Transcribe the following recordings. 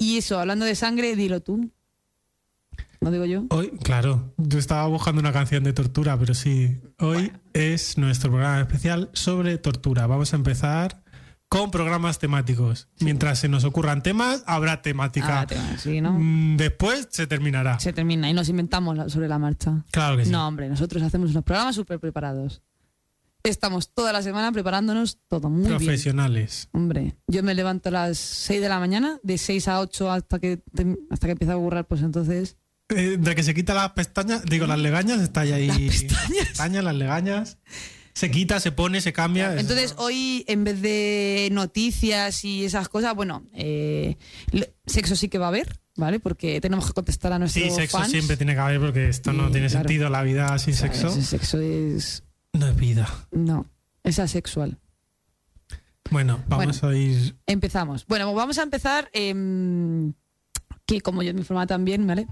Y eso, hablando de sangre, dilo tú. ¿No digo yo? Hoy, claro, yo estaba buscando una canción de tortura, pero sí, hoy es nuestro programa especial sobre tortura. Vamos a empezar con programas temáticos. Sí. Mientras se nos ocurran temas, habrá temática. Sí, ¿no? Después se terminará. Se termina y nos inventamos sobre la marcha. Claro que sí. No, hombre, nosotros hacemos unos programas súper preparados. Estamos toda la semana preparándonos todo muy profesionales. Bien. Hombre, yo me levanto a las 6 de la mañana, de 6 a 8 hasta que empieza a currar, pues entonces... De que se quita las pestañas, digo, las legañas, está ahí. Las pestañas. Las legañas. Se quita, se pone, se cambia. Entonces hoy, en vez de noticias y esas cosas, bueno, sexo sí que va a haber, ¿vale? Porque tenemos que contestar a nuestros fans. Sí, sexo siempre tiene que haber porque esto no tiene sentido, la vida sin sexo. Ese sexo es... No es vida. No, es asexual. Bueno, vamos a ir... Empezamos. Bueno, vamos a empezar, que como yo me informaba también, ¿vale?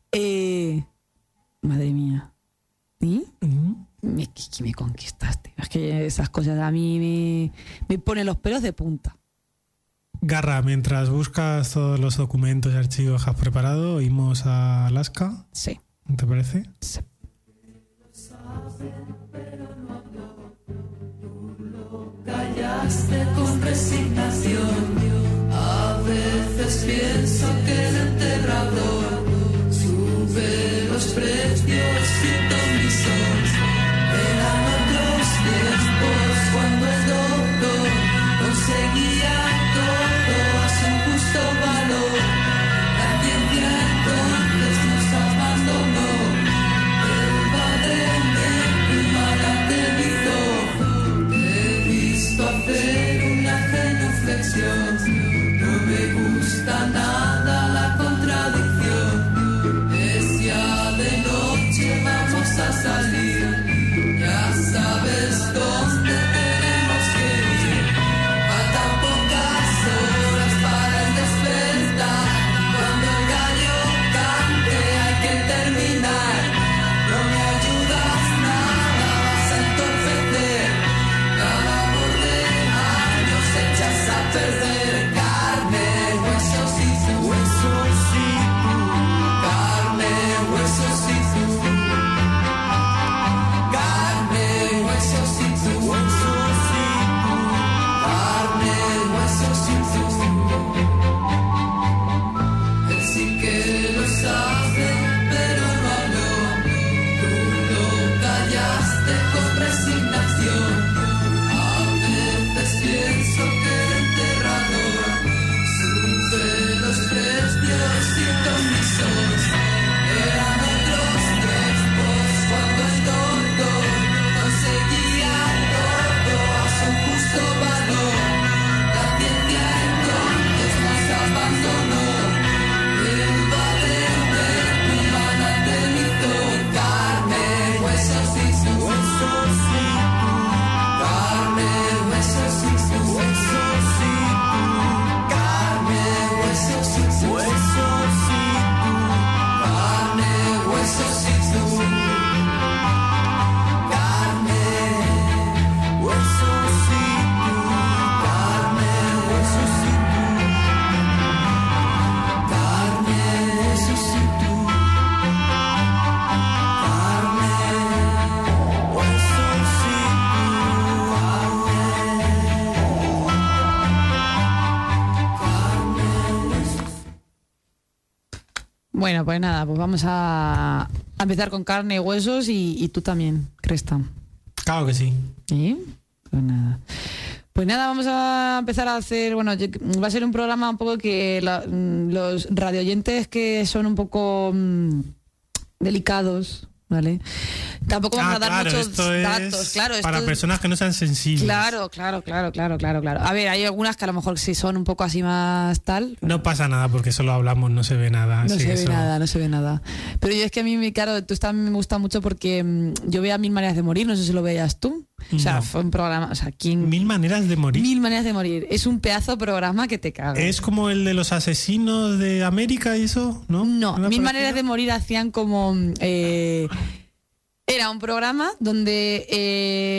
Madre mía. ¿Y? Me conquistaste. Es que esas cosas a mí me ponen los pelos de punta. Garra, mientras buscas todos los documentos y archivos que has preparado, ¿oímos a Alaska? Sí. ¿Te parece? Sí. Callaste con resignación. A veces pienso que el enterrador sube los precios sin ton ni son. Eran otros tiempos cuando el doctor conseguía todo a su justo valor. La ciencia entonces nos abandonó. El padre de mi he visto hacer una genuflexión. No me gusta nada la contradicción. Es ya de noche, vamos a salir. Ya sabes dónde tenemos que ir. Faltan pocas horas para el despertar. Cuando el gallo cante hay que terminar. No me ayudas nada, vas a entorpecer. Cada borde años echas a perder. Carne, huesos y tú. Huesos y tú. Carne, huesos y tú. Carne, huesos y tú. Huesos y tú. Carne, huesos y tú. Él sí que lo sabe, pero no habló. Tú lo callaste con resignación. A veces pienso que el enterrador sube los precios sin ton ni son. Eran otros tiempos cuando el doctor conseguía todo a su justo valor. La ciencia entonces nos abandonó. El padre de tu humana aterrizó. Carne, huesos y su huesos y tú. Carne, huesos y su huesos y tú. Carne, huesos y su huesos y tú. Carne, huesos y tú. Carne, huesos y tú. Carne, huesos y tú. Carne, huesos y tú. Carne, huesos y Bueno, pues nada, pues vamos a empezar con carne y huesos y tú también, Cresta. Claro que sí. ¿Sí? Pues nada. Pues nada, vamos a empezar a hacer, bueno, va a ser un programa un poco que los radioyentes que son un poco delicados, ¿vale? Tampoco vamos a dar muchos datos, claro. Para personas que no sean sensibles. Claro. A ver, hay algunas que a lo mejor sí son un poco así más tal. No pasa nada porque solo hablamos, no se ve nada. No se ve nada. Pero yo es que a mí, claro, tú también me gusta mucho porque yo veía 1000 maneras de morir, no sé si lo veías tú. O sea, fue un programa, o sea, 1000 maneras de morir. 1000 maneras de morir. Es un pedazo de programa que te cagas. Es como el de los asesinos de América y eso, ¿no? No, 1000 maneras de morir hacían como... era un programa donde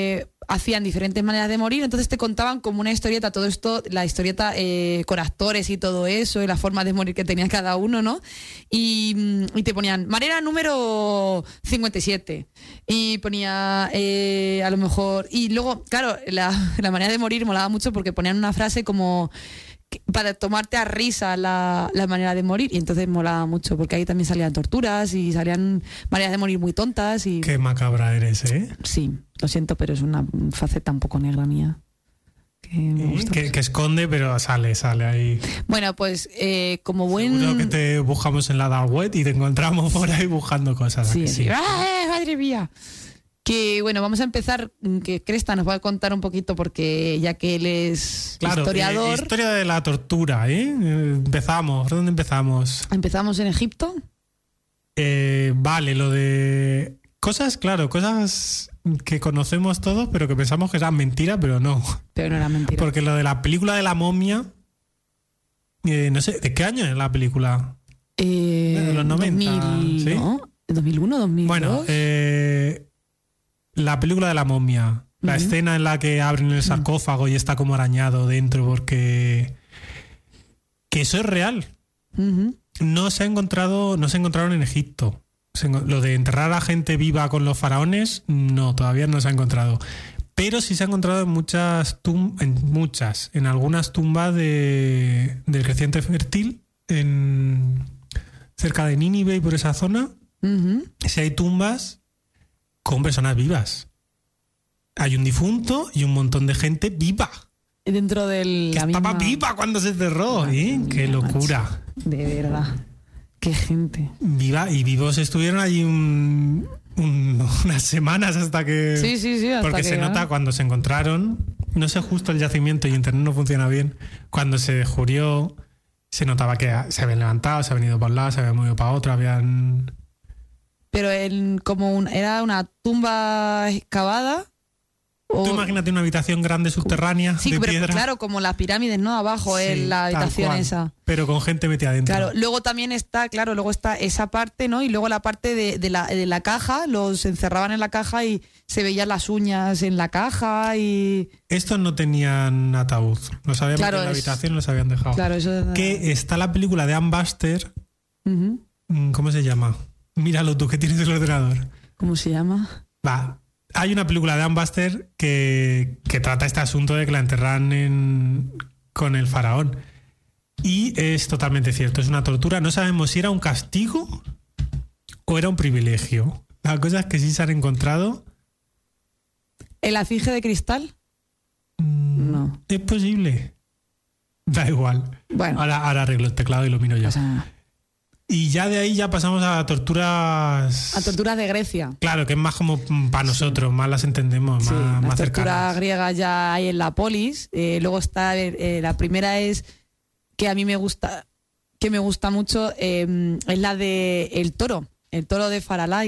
hacían diferentes maneras de morir, entonces te contaban como una historieta, todo esto, la historieta con actores y todo eso, y las formas de morir que tenía cada uno, ¿no? Y te ponían manera número 57, y ponía a lo mejor, y luego, claro, la manera de morir molaba mucho porque ponían una frase como para tomarte a risa la manera de morir, y entonces molaba mucho porque ahí también salían torturas y salían maneras de morir muy tontas y... Qué macabra eres, ¿eh? Sí, lo siento, pero es una faceta un poco negra mía que me gusta mucho. Que esconde, pero sale ahí. Bueno, pues como buen... Seguro que te buscamos en la dark web y te encontramos por ahí buscando cosas. Sí, sí. ¡Ah, madre mía! Que bueno, vamos a empezar, que Cresta nos va a contar un poquito porque ya que él es historiador. Historia de la tortura, ¿eh? Empezamos. ¿Por dónde empezamos? ¿Empezamos en Egipto? Vale, lo de cosas que conocemos todos, pero que pensamos que eran mentiras, pero no. Pero no era mentira. Porque lo de la película de la momia, no sé, ¿de qué año es la película? De los 90, 2000, ¿sí? ¿no? ¿2001, 2002? Bueno, la película de la momia, la escena en la que abren el sarcófago y está como arañado dentro porque... Que eso es real. No se encontraron en Egipto. Lo de enterrar a gente viva con los faraones, no, todavía no se ha encontrado. Pero sí se ha encontrado en algunas tumbas del creciente fértil, cerca de Nínive y por esa zona. Sí hay tumbas con personas vivas. Hay un difunto y un montón de gente viva. Dentro del... Que estaba viva cuando se cerró. ¡Qué locura! Macho, de verdad. ¡Qué gente! Viva y vivos estuvieron allí unas semanas hasta que... Sí, hasta porque que... se nota cuando se encontraron, no sé justo el yacimiento y internet no funciona bien, cuando se descubrió se notaba que se habían levantado, se habían ido para un lado, se habían movido para otro, habían... Pero era una tumba excavada. Tú imagínate una habitación grande subterránea de piedra. Claro, como las pirámides, ¿no? Abajo en la habitación esa. Pero con gente metida dentro. Claro, luego también está esa parte, ¿no? Y luego la parte de la caja, los encerraban en la caja y se veían las uñas en la caja y... Estos no tenían ataúd. Los habían metido en la habitación y los habían dejado. Claro, eso... Que está la película de Ann Buster. ¿Cómo se llama? Míralo tú, que tienes el ordenador. ¿Cómo se llama? Hay una película de Ann Buster que trata este asunto de que la enterran con el faraón. Y es totalmente cierto, es una tortura. No sabemos si era un castigo o era un privilegio. La cosa es que sí se han encontrado. ¿El afinge de cristal? No. Es posible. Da igual. Bueno. Ahora arreglo el teclado y lo miro yo. O sea, y ya de ahí ya pasamos a torturas... A torturas de Grecia. Claro, que es más como para nosotros, más las entendemos, Sí, más la cercanas. tortura griega ya hay en la polis. Luego está, la primera es que a mí me gusta mucho, es la de el toro de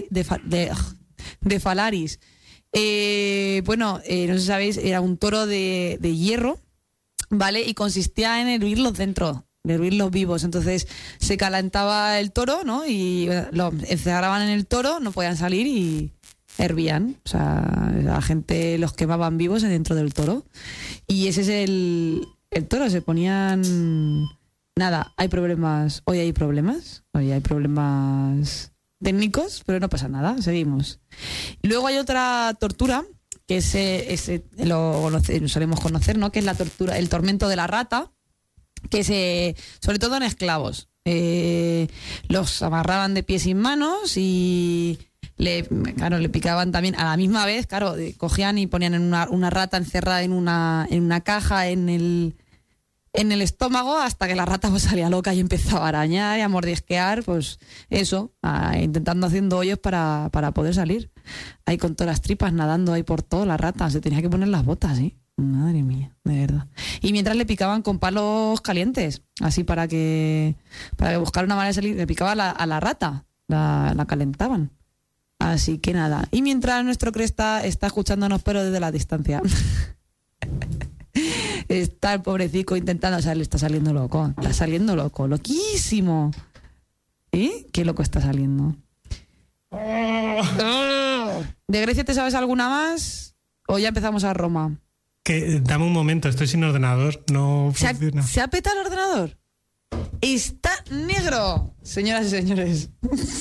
Falaris. No sé si sabéis, era un toro de hierro, ¿vale? Y consistía en hervirlos hervirlos vivos. Entonces se calentaba el toro, ¿no? Y lo encerraban en el toro, no podían salir y hervían. O sea, la gente los quemaban vivos dentro del toro. Y ese es el toro. Se ponían... Nada, hay problemas técnicos, pero no pasa nada, seguimos. Y luego hay otra tortura, que ese lo solemos conocer, ¿no? Que es la tortura, el tormento de la rata, que sobre todo en esclavos. Los amarraban de pies y manos y le picaban también a la misma vez, cogían y ponían en una rata encerrada en una caja en el estómago hasta que la rata pues salía loca y empezaba a arañar y a mordisquear, pues eso, intentando haciendo hoyos para poder salir. Ahí con todas las tripas nadando ahí por todo la rata, se tenía que poner las botas, ¿sí? Madre mía, de verdad. Y mientras le picaban con palos calientes, así para que buscar una manera de salir, le picaban a la rata, la calentaban. Así que nada. Y mientras nuestro Cresta está escuchándonos pero desde la distancia. Está el pobrecito intentando, o sea, le está saliendo loco, loquísimo. ¿Y? ¿Qué loco está saliendo? ¿De Grecia te sabes alguna más? ¿O ya empezamos a Roma? Que dame un momento, estoy sin ordenador, no ¿Se funciona. ha petado el ordenador? Está negro, señoras y señores.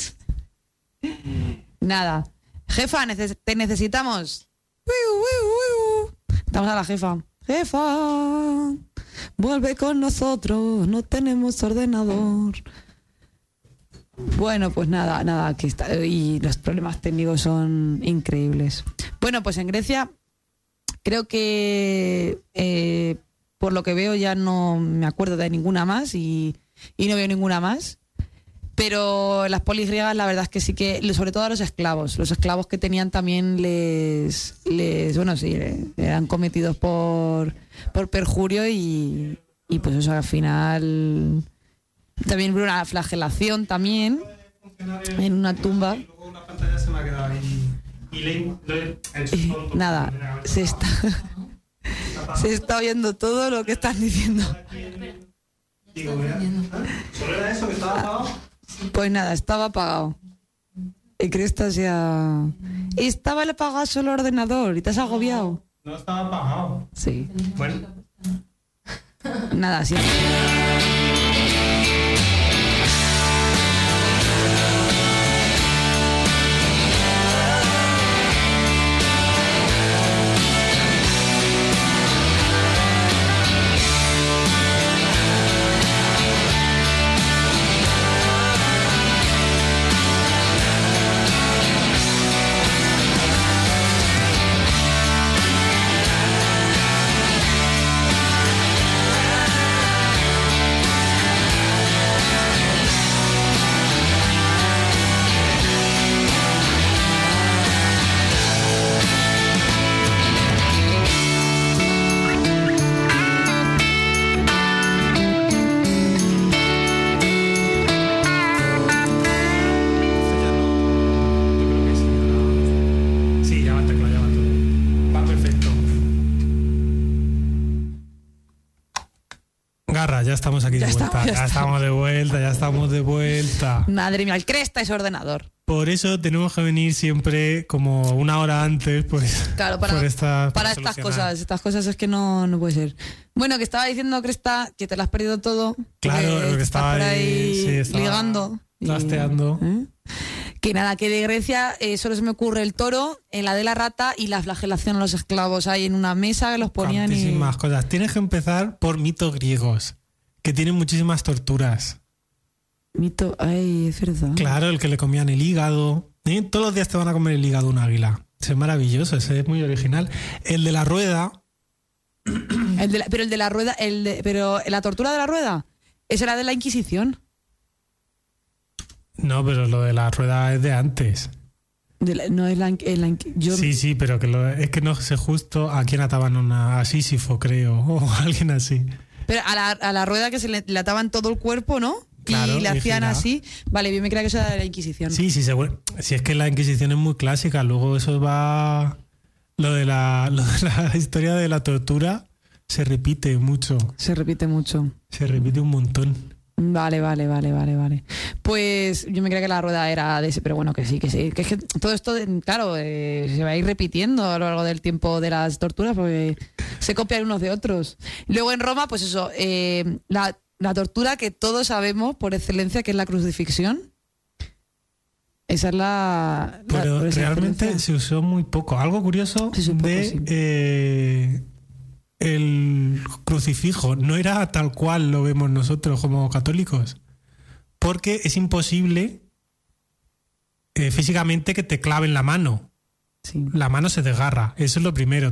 Nada. Jefa, te necesitamos. Estamos a la jefa. Jefa, vuelve con nosotros, no tenemos ordenador. Bueno, pues nada, aquí está. Y los problemas técnicos son increíbles. Bueno, pues en Grecia creo que por lo que veo ya no me acuerdo de ninguna más y no veo ninguna más. Pero las polis griegas la verdad es que sí que, sobre todo a los esclavos que tenían también eran cometidos por perjurio y pues eso al final también hubo una flagelación también en una tumba. Y luego una pantalla se me ha quedado ahí. Nada, se está oyendo todo lo que estás diciendo. ¿Solo era eso que estaba apagado? Pues nada, estaba apagado. Y Cresta se ha... Estaba apagado solo el ordenador y te has agobiado. No estaba apagado. Sí. Bueno. Nada, sí. Ya estamos aquí de vuelta. Ya estamos de vuelta. Madre mía, el Cresta es ordenador. Por eso tenemos que venir siempre como una hora antes, pues. Claro, para estas cosas. Estas cosas es que no puede ser. Bueno, que estaba diciendo Cresta que te lo has perdido todo. Claro, porque estaba por ahí sí, ligando. Trasteando. Que nada, que de Grecia solo se me ocurre el toro, la de la rata y la flagelación a los esclavos ahí en una mesa que los ponían. Muchísimas cosas. Tienes que empezar por mitos griegos, que tienen muchísimas torturas. Mito, ay, es verdad. Claro, el que le comían el hígado. Todos los días te van a comer el hígado un águila. Es maravilloso, ese es muy original. El de la rueda. Pero la tortura de la rueda, esa era de la Inquisición. No, pero lo de la rueda es de antes. No es yo... Sí, pero es que no sé justo a quién ataban a Sísifo, creo, o a alguien así. Pero a la rueda que se le ataban todo el cuerpo, ¿no? Claro, y le hacían así. Vale, yo me creía que eso era de la Inquisición. Sí, seguro. Si es que la Inquisición es muy clásica, luego eso va... Lo de la historia de la tortura se repite mucho. Se repite un montón. Vale. Pues yo me creía que la rueda era de ese, pero bueno, que sí. Que es que todo esto, claro, se va a ir repitiendo a lo largo del tiempo de las torturas porque se copian unos de otros. Luego en Roma, pues eso, la tortura que todos sabemos por excelencia que es la crucifixión. Esa es pero realmente se usó muy poco. Algo curioso el crucifijo no era tal cual lo vemos nosotros como católicos, porque es imposible físicamente que te claven la mano. Sí. La mano se desgarra, eso es lo primero.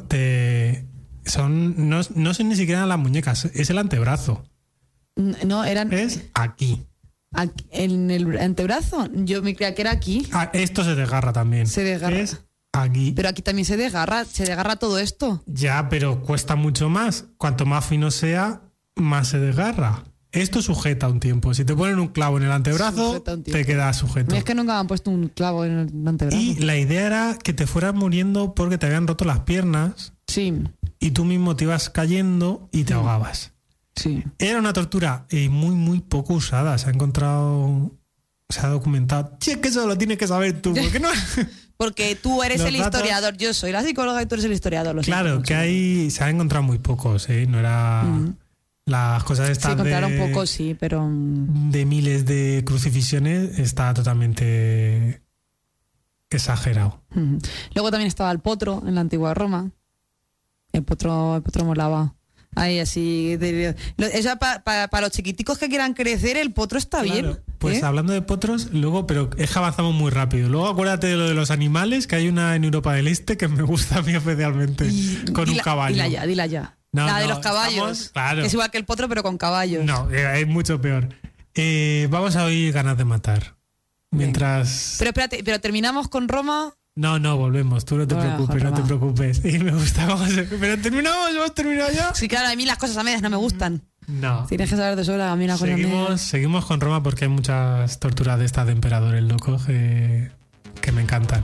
No son ni siquiera las muñecas, es el antebrazo. No, es aquí. ¿En el antebrazo? Yo me creía que era aquí. Esto se desgarra también. Se desgarra. Es aquí. Pero aquí también se desgarra todo esto. Ya, pero cuesta mucho más. Cuanto más fino sea, más se desgarra. Esto sujeta un tiempo. Si te ponen un clavo en el antebrazo, te queda sujeto. Es que nunca me han puesto un clavo en el antebrazo. Y la idea era que te fueras muriendo porque te habían roto las piernas. Sí. Y tú mismo te ibas cayendo y te ahogabas. Sí. Era una tortura muy, muy poco usada. Se ha documentado. Si es que eso lo tienes que saber tú. ¿Por qué no? Porque tú eres Los el datos- historiador, yo soy la psicóloga y tú eres el historiador. Lo siento Claro, mucho. que se han encontrado muy pocos, ¿eh? No era las cosas Sí, estas encontraron poco, sí, pero... de miles de crucifixiones, está totalmente exagerado. Luego también estaba el potro en la antigua Roma. El potro molaba. Ahí así... Eso para los chiquiticos que quieran crecer, el potro está Claro, bien. pues ¿eh? hablando de potros, luego, pero es que avanzamos muy rápido. Luego acuérdate de lo de los animales, que hay una en Europa del Este que me gusta a mí especialmente, con un caballo. Dila ya. No, la de no, los caballos. estamos- claro. Que es igual que el potro, pero con caballos. No, es mucho peor. Vamos a oír Ganas de matar. Mientras... Pero espérate, pero terminamos con Roma. No, volvemos. Tú no te Bueno, preocupes, no te Roma. preocupes. Y me gusta cómo se... Pero terminamos, ¿hemos terminado ya? Sí, claro, a mí las cosas a medias no me gustan. No. Tienes que saber de sobra, a mí una cosa a medias. Seguimos con Roma porque hay muchas torturas de estas de emperadores locos que me encantan.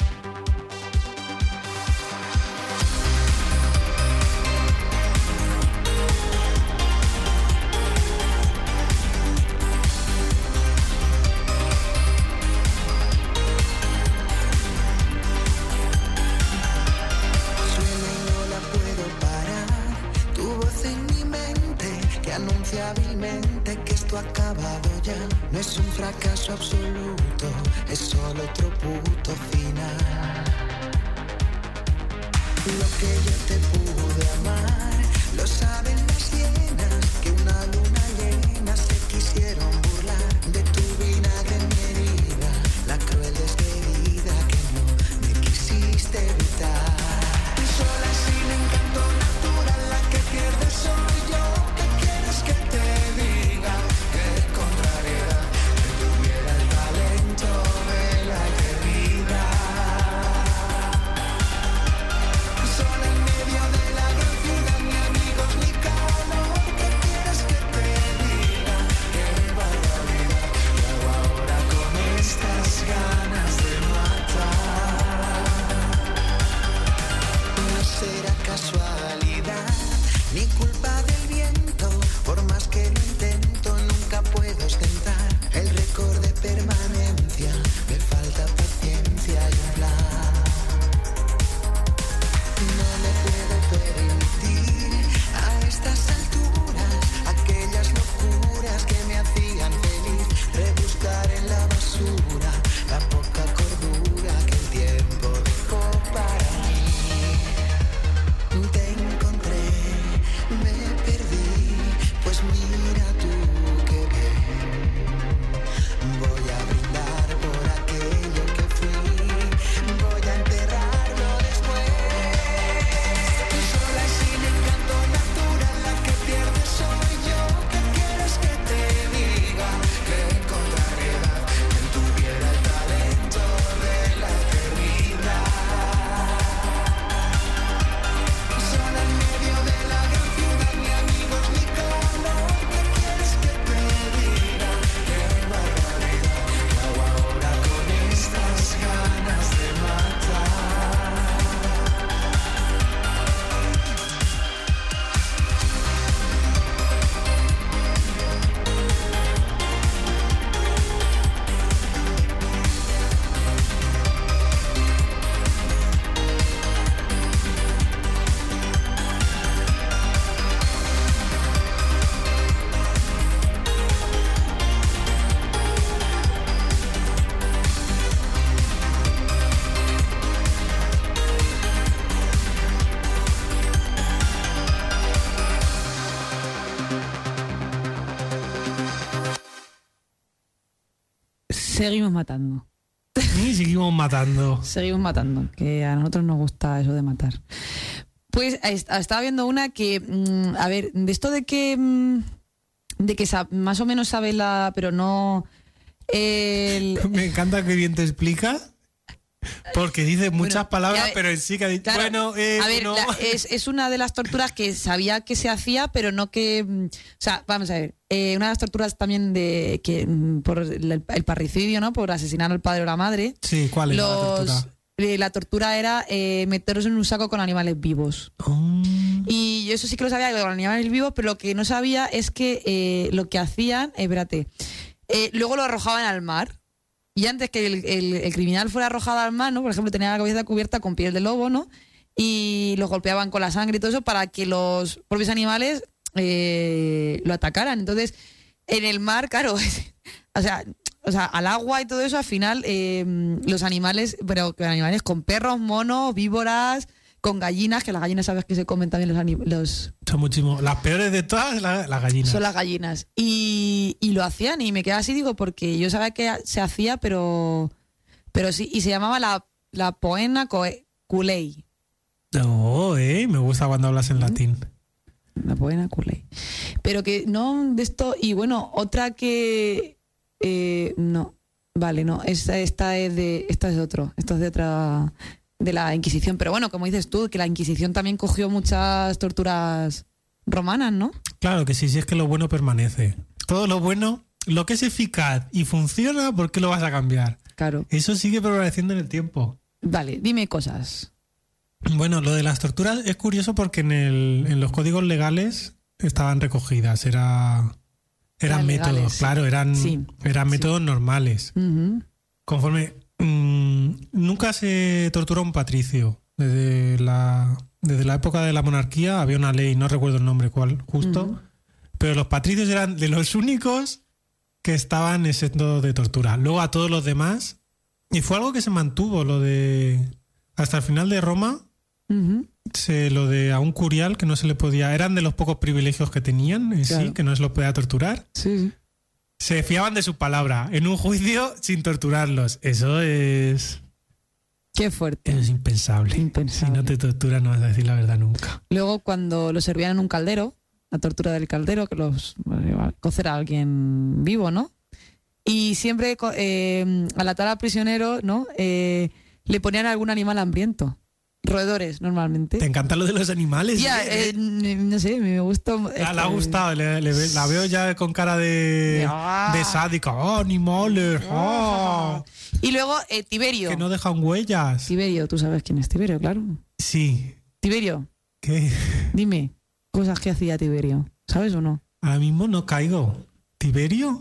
Suena y no la puedo parar. Tu voz en mi mente que anuncia hábilmente que esto ha acabado ya. No es un fracaso absoluto, es solo otro puto final. Lo que yo te pude amar, lo saben las hienas que una luna llena se quisieron burlar de tu vinagre en mi herida, la cruel despedida que no me quisiste evitar. Sola y sin encanto natural, la que pierde soy yo. ¿Qué quieres que te diga? Que contrariedad, que tuviera el talento de la eternidad. Sola en medio de la gran ciudad, ni amigos ni calor. ¿Qué quieres que te diga? Qué barbaridad. ¿Qué hago ahora con estas ganas de matar? No será casualidad, ni culpa del viento. Por más que lo intento, nunca puedo ostentar el récord de permanencia. Me falta paciencia y un plan. No me puedo permitir a estas alturas aquellas locuras que me hacían feliz. Rebuscar en la basura la poca cordura que el tiempo dejó para mí. Te encontré, me perdí, pues mira tú qué bien. Voy a brindar por aquello que fui, voy a enterrarlo después. Sola y sin encanto natural, la que pierde soy yo. ¿Qué quieres que te diga? Que contrariedad, que tuviera el talento de la eternidad. Sola en medio de la gran ciudad, ni amigos ni calor. ¿Qué quieres que te diga? Qué barbaridad. ¿Qué hago ahora con estas ganas de matar? Seguimos matando. Y seguimos matando. Seguimos matando, que a nosotros nos gusta eso de matar. Pues estaba viendo una que, a ver, de esto de que más o menos sabe pero no... Me encanta que bien te explica. Porque dice muchas Bueno, palabras, a ver, pero en sí que ha dicho. claro, Bueno, a ver, no. es una de las torturas que sabía que se hacía, pero no que... o sea, vamos a ver, una de las torturas también de que por el parricidio, ¿no? Por asesinar al padre o la madre. Sí, ¿cuál es la tortura? La tortura era meterlos en un saco con animales vivos. Oh. Y yo eso sí que lo sabía con animales vivos, pero lo que no sabía es que lo que hacían, espérate, luego lo arrojaban al mar. Y antes que el criminal fuera arrojado al mar, ¿no? Por ejemplo, tenía la cabeza cubierta con piel de lobo, ¿no? Y los golpeaban con la sangre y todo eso para que los propios animales lo atacaran. Entonces, en el mar, claro, o sea, al agua y todo eso, al final, los animales, pero que animales con perros, monos, víboras, con gallinas, que las gallinas sabes que se comen también los Son muchísimo. Las peores de todas, las gallinas. son las gallinas. Y lo hacían, y me quedaba así, digo, porque yo sabía que se hacía, pero sí, y se llamaba la Poena culei. No, me gusta cuando hablas en latín. La Poena culei. Pero que no de esto, y bueno, otra que no, vale, no, esta es de otra, de la Inquisición. Pero bueno, como dices tú, que la Inquisición también cogió muchas torturas romanas, ¿no? Claro que sí, sí, es que lo bueno permanece. Todo lo bueno, lo que es eficaz y funciona, ¿por qué lo vas a cambiar? Claro. Eso sigue permaneciendo en el tiempo. Vale, dime cosas. Bueno, lo de las torturas es curioso porque en los códigos legales estaban recogidas, eran métodos, legales, sí. claro, eran Sí, métodos normales. Ujú. Conforme nunca se torturó a un patricio. Desde la época de la monarquía había una ley, no recuerdo el nombre cuál, justo, Ujú. pero los patricios eran de los únicos que estaban exentos de tortura. Luego a todos los demás, y fue algo que se mantuvo, lo de hasta el final de Roma, Ujú. lo de a un curial que no se le podía, eran de los pocos privilegios que tenían en Claro. sí, que no se los podía torturar. Sí, sí. Se fiaban de su palabra en un juicio sin torturarlos. Eso es Qué fuerte. impensable. Impensable. Si no te torturan no vas a decir la verdad nunca. Luego, cuando los servían en un caldero, la tortura del caldero, que los cocer a alguien vivo, ¿no? Y siempre al atar al prisionero, ¿no? Le ponían algún animal hambriento. Roedores, normalmente. Te encanta lo de los animales. Ya, no sé, me gustó. Le ha gustado, la veo ya con cara de sádica. ¡Oh, animales! ¡Oh! Y luego Tiberio. Que no dejan huellas. Tiberio, tú sabes quién es Tiberio, claro. Sí. Tiberio, ¿Qué? dime, cosas que hacía Tiberio. ¿Sabes o no? Ahora mismo no caigo. ¿Tiberio?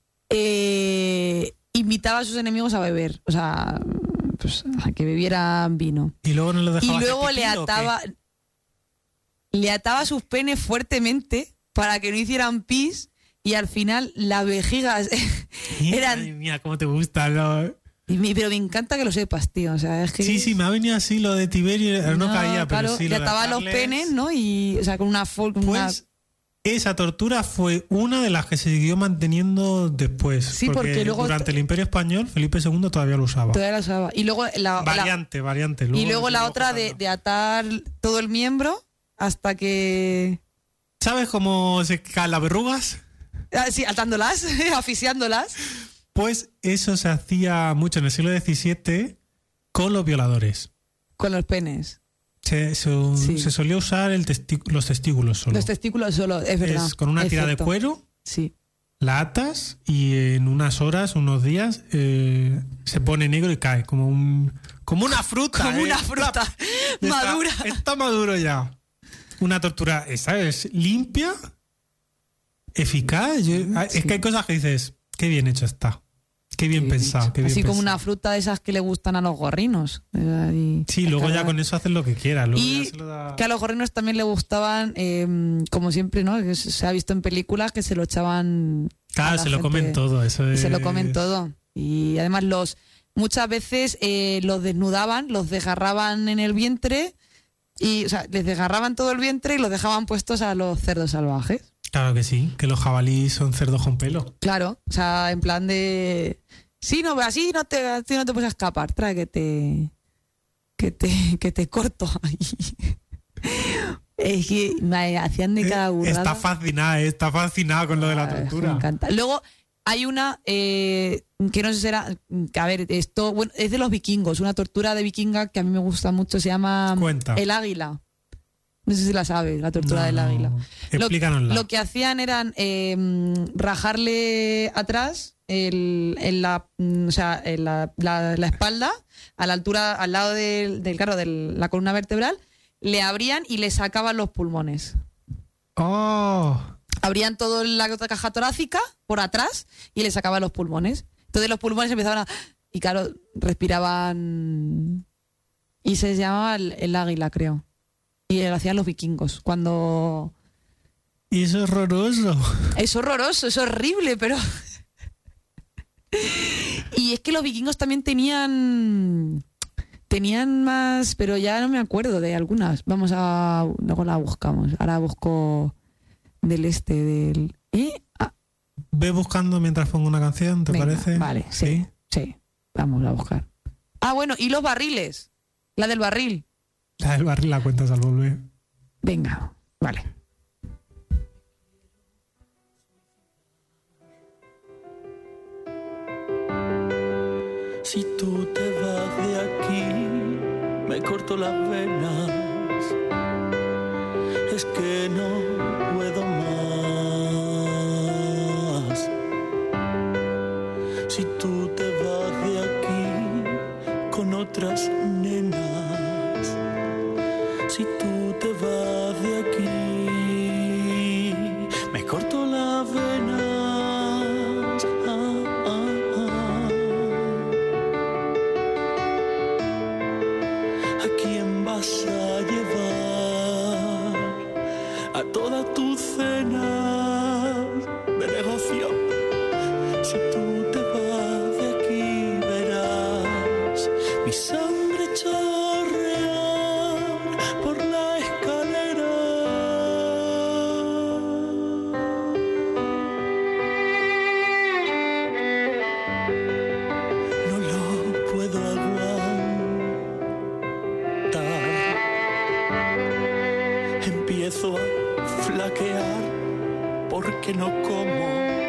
Invitaba a sus enemigos a beber. O sea, pues a que bebieran vino. Y luego no lo dejaba. Y luego hacer le pipí, ¿o qué? ataba sus penes fuertemente para que no hicieran pis, y al final las vejigas eran... Madre mía, cómo te gusta. Pero me encanta que lo sepas, tío. O sea, es que... Sí, me ha venido así lo de Tiberio. No caía, pero claro, sí. le lo de ataba los atarles. penes, ¿no? Y, o sea, con una... Pues esa tortura fue una de las que se siguió manteniendo después. Sí, porque luego- durante el Imperio Español, Felipe II todavía lo usaba. Todavía la usaba. Y luego Variante. y luego se la iba otra cortando. de atar todo el miembro hasta que... ¿Sabes cómo se caen las verrugas? Sí, atándolas, asfixiándolas. Pues eso se hacía mucho en el siglo XVII con los violadores. Con los penes. Se solía usar los testículos solo. Los testículos solo, es verdad. Es con una es tira de cierto. cuero, Sí. la atas y en unas horas, unos días, se pone negro y cae. Como una fruta. Como una fruta madura. Está maduro ya. Una tortura, esa es limpia, eficaz. Es que hay cosas que dices, qué bien hecho está. Qué bien pensado. Qué bien Así como pensado. una fruta de esas que le gustan a los gorrinos. Y Sí, luego ya con eso hacen lo que quieran. Luego Y ya se lo da- que a los gorrinos también le gustaban, como siempre, ¿no? Que se ha visto en películas que se lo echaban. a Claro, la se lo gente. comen todo. Eso Y se lo es- comen todo. Y además muchas veces los desnudaban, los desgarraban en el vientre, y, o sea, les desgarraban todo el vientre y los dejaban puestos a los cerdos salvajes. Claro que sí, que los jabalíes son cerdos con pelo. Claro, o sea, en plan de... Sí, no, así no te puedes escapar, trae que te corto ahí. Es que me hacían de cada burrada. Está fascinada con lo de la Ay, tortura. me encanta. Luego hay una que no sé si será, que a ver, esto bueno, es de los vikingos, una tortura de vikinga que a mí me gusta mucho, se llama Cuenta. el águila. No sé si la sabes, la tortura No, del águila. Explícanosla. Lo que hacían eran rajarle atrás la espalda, a la altura, al lado de la columna vertebral, le abrían y le sacaban los pulmones. ¡Oh! Abrían toda la caja torácica por atrás y le sacaban los pulmones. Entonces los pulmones empezaban a... Y claro, respiraban... Y se llamaba el águila, creo. Y lo hacían los vikingos. Cuando... Y eso es horroroso. Es horroroso, es horrible, pero... Y es que los vikingos también tenían más, pero ya no me acuerdo de algunas. Luego la buscamos. Ahora busco del del... Ve buscando mientras pongo una canción, ¿te Venga, parece? Vale, sí. Vamos a buscar. Bueno, y los barriles. La del barril. La del barril la cuentas al volver. Venga, vale. Si tú te vas de aquí, me corto las venas. Es que no puedo más. Si tú te vas de aquí con otras nenas. Si tú te vas de aquí, me corto las venas. ¿A quién vas a llevar a toda tu cena de negocio? Si tú te vas de aquí verás mi sangre chorrear por la escalera. No lo puedo aguantar. Empiezo a flaquear porque no como,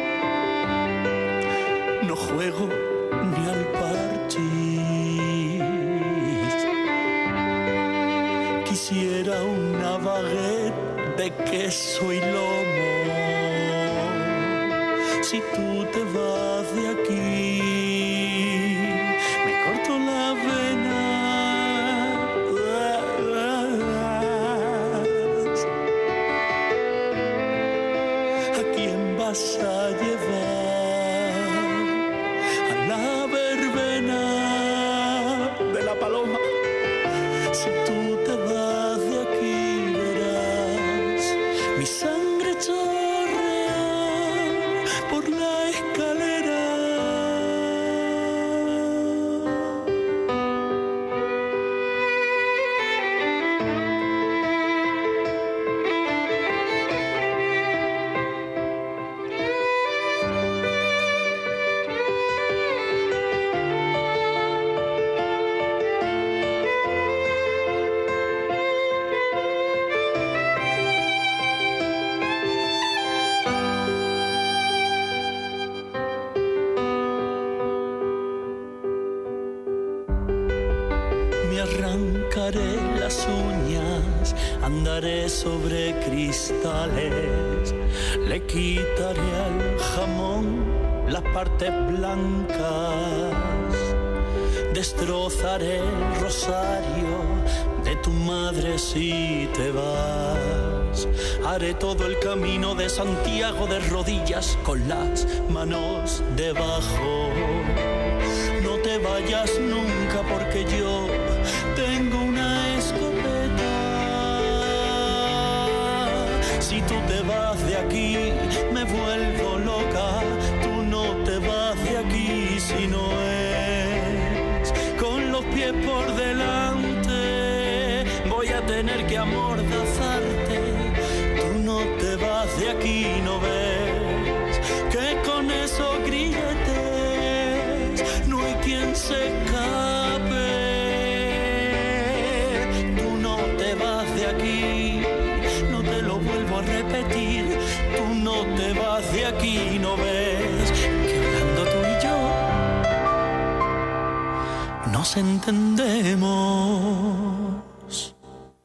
no juego ni al parchís. Quisiera una baguette de queso y lomo. Si tú te vas de aquí, me corto la vena. ¿A quién vas a llevar a la verbena de la paloma? Si tú te vas de aquí verás mi sangre chorrear por la escalera. Me arrancaré las uñas, andaré sobre cristales, le quitaré al jamón las partes blancas, destrozaré el rosario de tu madre si te vas. Haré todo el camino de Santiago de rodillas con las manos debajo. No te vayas nunca porque yo tengo una escopeta. Si tú te vas de aquí, me vuelvo loca. Tú no te vas de aquí si no es con los pies por delante. Voy a tener que amordazarte. Tú no te vas de aquí, no ves que con esos grilletes no hay quien se escape. Tú no te vas de aquí, no te lo vuelvo a repetir. Tú no te vas de aquí, no ves que hablando tú y yo nos entendemos.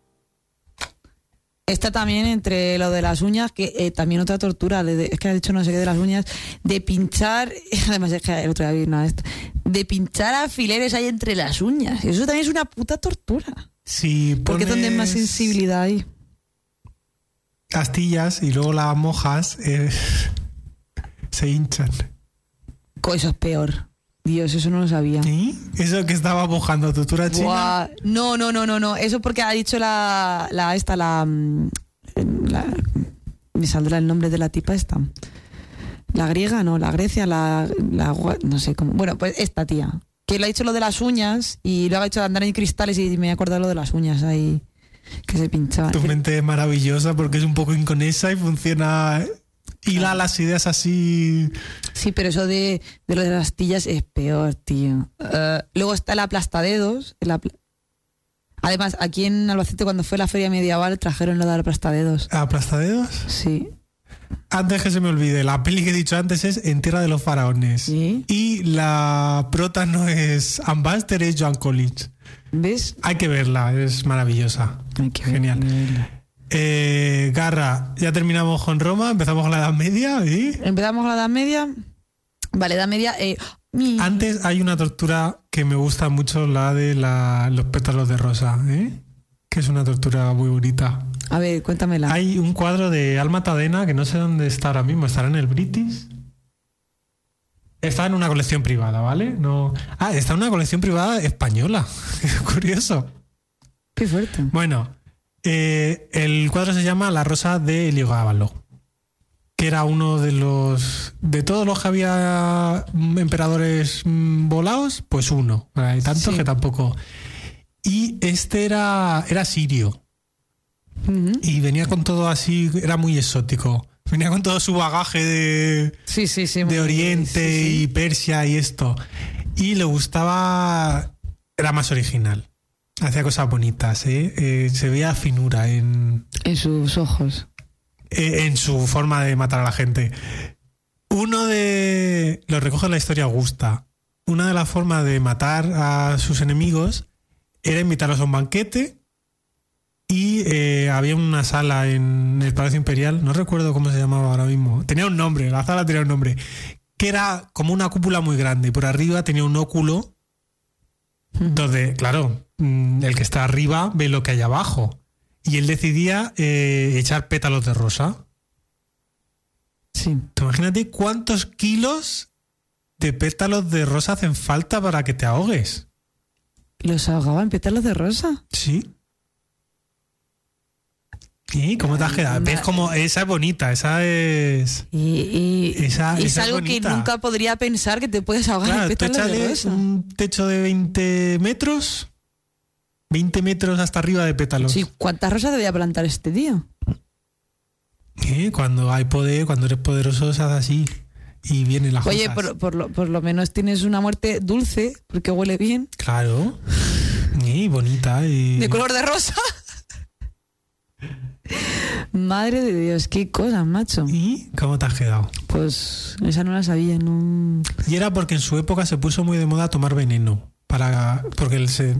Está también entre lo de las uñas, que también otra tortura, es que ha dicho no sé qué de las uñas, de pinchar, además es que el otro día vi una de esto, de pinchar alfileres ahí entre las uñas. Eso también es una puta tortura. Si Porque es donde hay más pones sensibilidad ahí. astillas y luego las mojas, se hinchan. Eso es peor. Dios, eso no lo sabía. ¿Sí? Eso que estaba buscando tortura china. Buah. No. Eso porque ha dicho me saldrá el nombre de la tipa esta. La griega, no, la Grecia, no sé cómo. Bueno, pues esta tía. Que le ha dicho lo de las uñas y luego ha hecho andar en cristales y me he acordado lo de las uñas ahí que se pinchaban. Tu mente es maravillosa porque es un poco inconesa y funciona. Hila las ideas así. Sí, pero eso de lo de las astillas es peor, tío. Luego está el aplastadedos. Además, aquí en Albacete, cuando fue la feria medieval, trajeron lo de aplastadedos. ¿Aplastadedos? Sí. Antes que se me olvide, la peli que he dicho antes es En Tierra de los Faraones. ¿Sí? Y la prota no es Anne Baxter, es Joan Collins. ¿Ves? Hay que verla, es maravillosa. Hay que Genial. verla. Garra, ya terminamos con Roma, empezamos con la Edad Media. ¿Y? Empezamos la Edad Media. Vale, Edad Media. Antes hay una tortura que me gusta mucho, la de los pétalos de rosa, que es una tortura muy bonita. A ver, cuéntamela. Hay un cuadro de Alma Tadema que no sé dónde está ahora mismo, estará en el British. Está en una colección privada, ¿vale? No. Está en una colección privada española. Curioso. Qué fuerte. Bueno, el cuadro se llama La Rosa de Heliogábalo, que era uno de todos los que había emperadores volados, pues uno. Hay tantos que tampoco. Y este era sirio. Uh-huh. Y venía con todo así, era muy exótico. Venía con todo su bagaje de Oriente y Persia y esto. Y le gustaba, era más original. Hacía cosas bonitas, se veía finura en sus ojos. En su forma de matar a la gente. Lo recoge en la historia Augusta. Una de las formas de matar a sus enemigos era invitarlos a un banquete. Y había una sala en el Palacio Imperial, no recuerdo cómo se llamaba ahora mismo. Tenía un nombre, la sala tenía un nombre. Que era como una cúpula muy grande. Y por arriba tenía un óculo. Donde, claro, el que está arriba ve lo que hay abajo. Y él decidía echar pétalos de rosa. Sí. Imagínate cuántos kilos de pétalos de rosa hacen falta para que te ahogues. ¿Los ahogaba en pétalos de rosa? Sí. ¿Y cómo te has quedado? ¿Ves cómo esa es bonita? Esa es... esa es algo bonita. que nunca podría pensar que te puedes ahogar en pétalos de rosa. Un techo de 20 metros... 20 metros hasta arriba de pétalos. Sí, ¿cuántas rosas debía plantar este tío? Cuando hay poder, cuando eres poderoso, se hace así. Y vienen las Oye, cosas. por lo menos tienes una muerte dulce, porque huele bien. Claro. Y bonita. De color de rosa. Madre de Dios, qué cosas, macho. ¿Y cómo te has quedado? Pues esa no la sabía, no. Y era porque en su época se puso muy de moda tomar veneno. Porque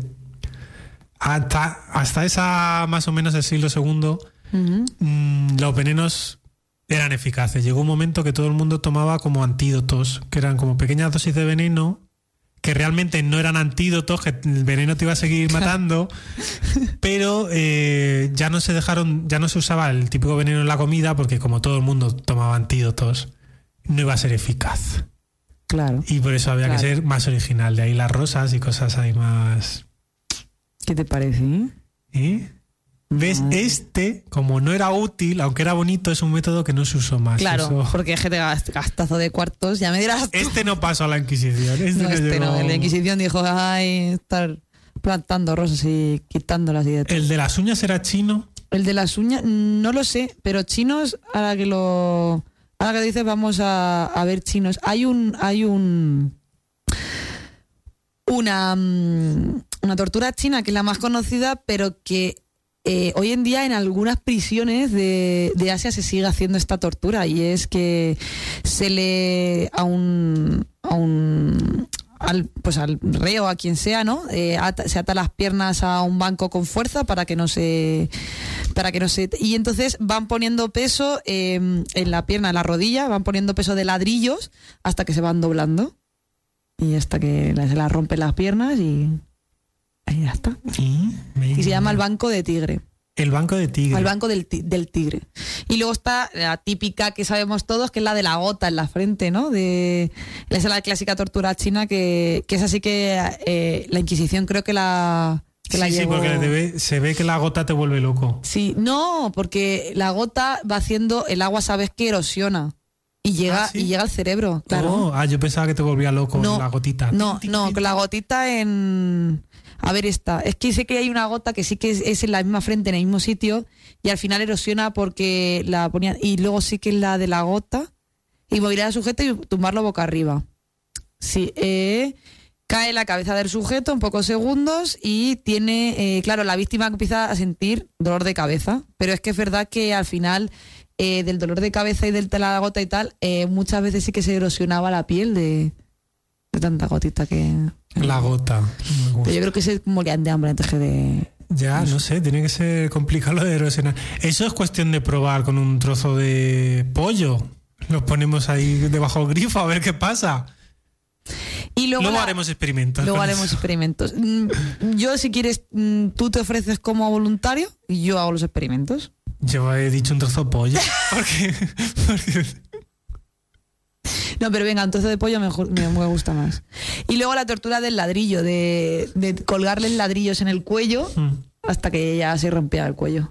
hasta esa más o menos el siglo II, los venenos eran eficaces. Llegó un momento que todo el mundo tomaba como antídotos, que eran como pequeñas dosis de veneno, que realmente no eran antídotos, que el veneno te iba a seguir matando, pero ya no se usaba el típico veneno en la comida, porque como todo el mundo tomaba antídotos, no iba a ser eficaz. Claro. Y por eso había que ser más original. De ahí las rosas y cosas ahí más... ¿Qué te parece? ¿Ves? Como no era útil, aunque era bonito, es un método que no se usó más. Claro, porque es que te gastazo de cuartos, ya me dirás tú. No pasó a la Inquisición. No, la Inquisición dijo, estar plantando rosas y quitándolas y de todo. ¿El de las uñas era chino? El de las uñas, no lo sé, pero chinos, ahora que dices, vamos a ver chinos. Hay una tortura china que es la más conocida, pero que hoy en día en algunas prisiones de Asia se sigue haciendo esta tortura, y es que se le al reo, a quien sea, ¿no? Se ata las piernas a un banco con fuerza para que no se y entonces van poniendo peso en la pierna, en la rodilla, van poniendo peso de ladrillos hasta que se van doblando y hasta que se las rompen las piernas y ahí ya está. Y se llama el banco de tigre. El banco de tigre. Al banco del tigre. Y luego está la típica que sabemos todos, que es la de la gota en la frente, ¿no? Esa es la clásica tortura china, que es así que la Inquisición creo que la Sí, llevó. porque se ve que la gota te vuelve loco. Sí, no, porque la gota va haciendo, el agua sabes que erosiona y llega, ¿Ah, sí? y llega al cerebro, claro. Yo pensaba que te volvía loco la gotita. No, con la gotita en... A ver esta. Es que sé que hay una gota que sí que es en la misma frente, en el mismo sitio, y al final erosiona porque la ponían... Y luego sí que es la de la gota, y mover al sujeto y tumbarlo boca arriba. Sí, cae la cabeza del sujeto en pocos segundos y tiene... claro, la víctima empieza a sentir dolor de cabeza, pero es que es verdad que al final... del dolor de cabeza y de la gota y tal, muchas veces sí que se erosionaba la piel de tanta gotita que... La gota. Me gusta. Pero yo creo que se morían de hambre antes que de... Ya, no sé, tiene que ser complicado lo de erosionar. Eso es cuestión de probar con un trozo de pollo. Lo ponemos ahí debajo del grifo a ver qué pasa. Y luego haremos experimentos. Luego con haremos eso. experimentos. Yo, si quieres, tú te ofreces como voluntario y yo hago los experimentos. Yo he dicho un trozo de pollo. porque No, pero venga, un trozo de pollo me gusta más. Y luego la tortura del ladrillo, de colgarles ladrillos en el cuello hasta que ya se rompía el cuello.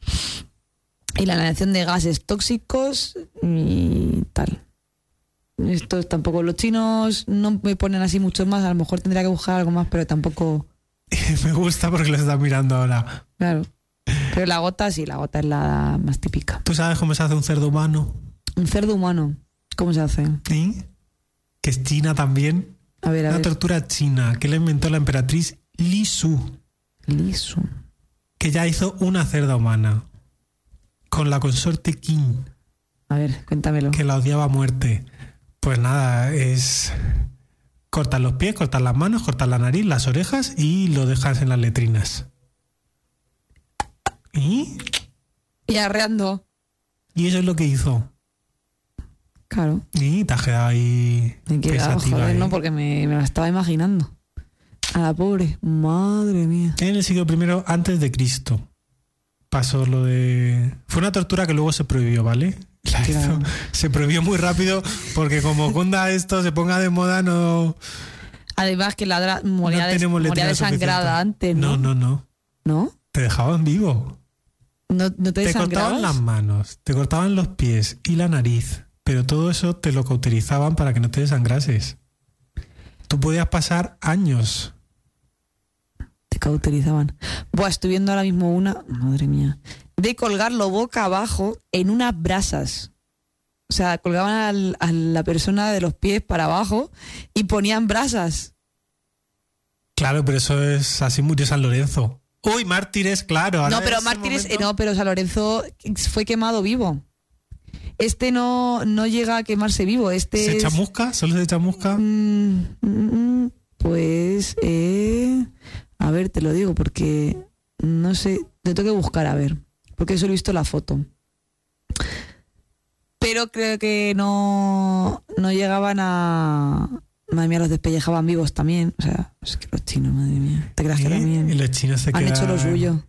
Y la inhalación de gases tóxicos y tal. Esto tampoco, los chinos no me ponen así mucho más, a lo mejor tendría que buscar algo más, pero tampoco... me gusta porque lo estás mirando ahora. Claro. Pero la gota sí, la gota es la más típica. ¿Tú sabes cómo se hace un cerdo humano? Un cerdo humano, ¿cómo se hace? ¿Sí? Que es china también. A ver, Una tortura china que la inventó la emperatriz Li Su, Liso. que ya hizo una cerda humana con la consorte Qin, A ver, cuéntamelo. que la odiaba a muerte. Pues nada, es cortar los pies, cortar las manos, cortar la nariz, las orejas y lo dejas en las letrinas. Y arreando. Y eso es lo que hizo. Claro. Y te has quedado ahí Me he quedado, pensativa, joder, ¿eh? no, porque me la estaba imaginando. A la pobre, madre mía. En el siglo I antes de Cristo pasó lo de... Fue una tortura que luego se prohibió, ¿vale? Claro. Se prohibió muy rápido porque como cunda esto se ponga de moda, no Además que la moría tenemos moría letrina desangrada suficiente. antes, ¿no? No. ¿No? Te dejaban vivo. ¿No te Te cortaban desangrabas? las manos, te cortaban los pies y la nariz, pero todo eso te lo cauterizaban para que no te desangrases. Tú podías pasar años. Te cauterizaban. Buah, estoy viendo ahora mismo una, madre mía, de colgarlo boca abajo en unas brasas. O sea, colgaban a la persona de los pies para abajo y ponían brasas. Claro, pero eso es así murió San Lorenzo. Uy, mártires, claro. ahora No, pero en ese mártires, momento- no, pero San Lorenzo fue quemado vivo. Este no llega a quemarse vivo. Este ¿Se es- chamusca? ¿Solo se chamusca? Pues, a ver, te lo digo, porque no sé, te tengo que buscar, a ver, porque solo he visto la foto. Pero creo que no llegaban a... Madre mía, los despellejaban vivos también. O sea, es que los chinos, madre mía. ¿Te creas que Y también los chinos se han quedan... hecho lo suyo?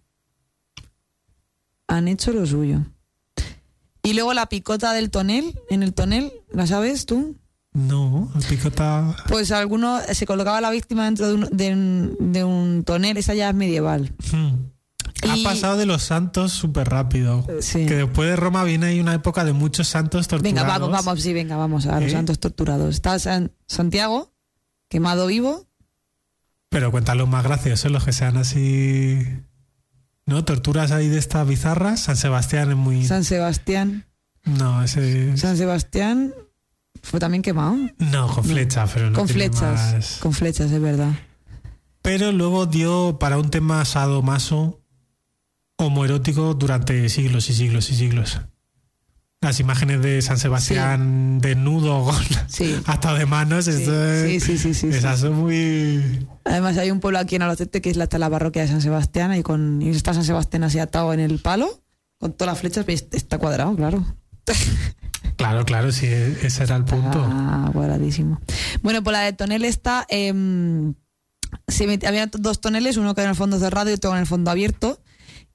Han hecho lo suyo. Y luego la picota del tonel, en el tonel, ¿la sabes tú? No, el picota... Pues alguno se colocaba la víctima dentro de un tonel, esa ya es medieval. Ha Y- pasado de los santos súper rápido. Sí. Que después de Roma viene ahí una época de muchos santos torturados. Venga, vamos a los santos torturados. Está Santiago, quemado vivo. Pero cuéntalo más graciosos, los que sean así... ¿No? Torturas ahí de estas bizarras. San Sebastián es muy... San Sebastián. No, ese... San Sebastián fue también quemado. No, con flechas, pero no Con tiene flechas. más. Con flechas, es verdad. Pero luego dio para un tema sadomaso homoerótico durante siglos y siglos y siglos. Las imágenes de San Sebastián desnudo con Sí. atado de manos, Sí, esto es- sí. esas son muy... Además hay un pueblo aquí en Albacete que es está la parroquia de San Sebastián y está San Sebastián así atado en el palo con todas las flechas, pues está cuadrado, claro. Claro, sí, ese era el punto. Ah, cuadradísimo. Bueno, pues la de tonel está... había dos toneles, uno que era en el fondo cerrado y otro en el fondo abierto.